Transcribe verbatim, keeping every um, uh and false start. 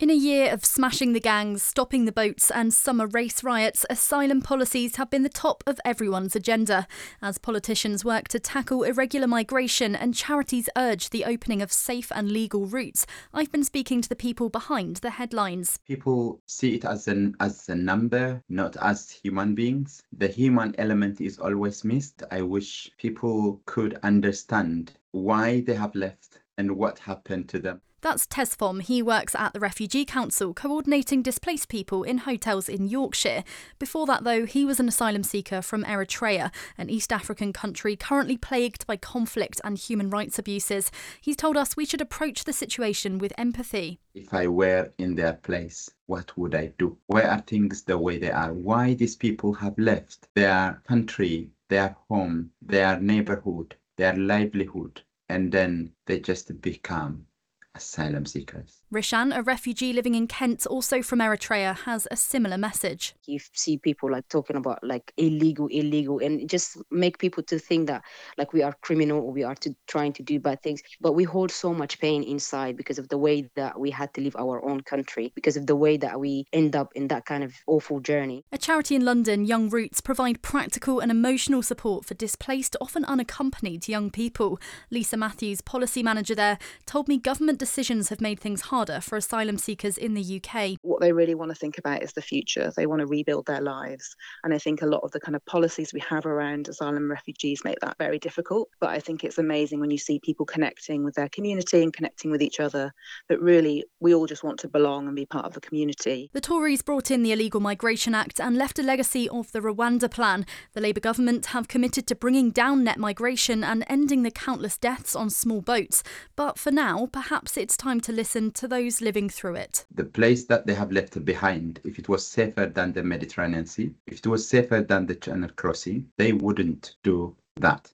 In a year of smashing the gangs, stopping the boats and summer race riots, asylum policies have been the top of everyone's agenda. As politicians work to tackle irregular migration and charities urge the opening of safe and legal routes, I've been speaking to the people behind the headlines. People see it as an as a number, not as human beings. The human element is always missed. I wish people could understand why they have left and what happened to them. That's Tesfom. He works at the Refugee Council, coordinating displaced people in hotels in Yorkshire. Before that, though, he was an asylum seeker from Eritrea, an East African country currently plagued by conflict and human rights abuses. He's told us we should approach the situation with empathy. If I were in their place, what would I do? Why are things the way they are? Why these people have left their country, their home, their neighborhood, their livelihood, and then they just become asylum seekers? Rishan, a refugee living in Kent, also from Eritrea, has a similar message. You see people like talking about like illegal, illegal, and it just make people to think that like we are criminal or we are to, trying to do bad things. But we hold so much pain inside because of the way that we had to leave our own country, because of the way that we end up in that kind of awful journey. A charity in London, Young Roots, provide practical and emotional support for displaced, often unaccompanied young people. Lisa Matthews, policy manager there, told me government decisions have made things harder for asylum seekers in the U K. What they really want to think about is the future. They want to rebuild their lives. And I think a lot of the kind of policies we have around asylum refugees make that very difficult. But I think it's amazing when you see people connecting with their community and connecting with each other, that really we all just want to belong and be part of the community. The Tories brought in the Illegal Migration Act and left a legacy of the Rwanda plan. The Labour government have committed to bringing down net migration and ending the countless deaths on small boats. But for now, perhaps it's time to listen to those living through it. The place that they have left behind, if it was safer than the Mediterranean Sea, if it was safer than the Channel crossing, they wouldn't do that.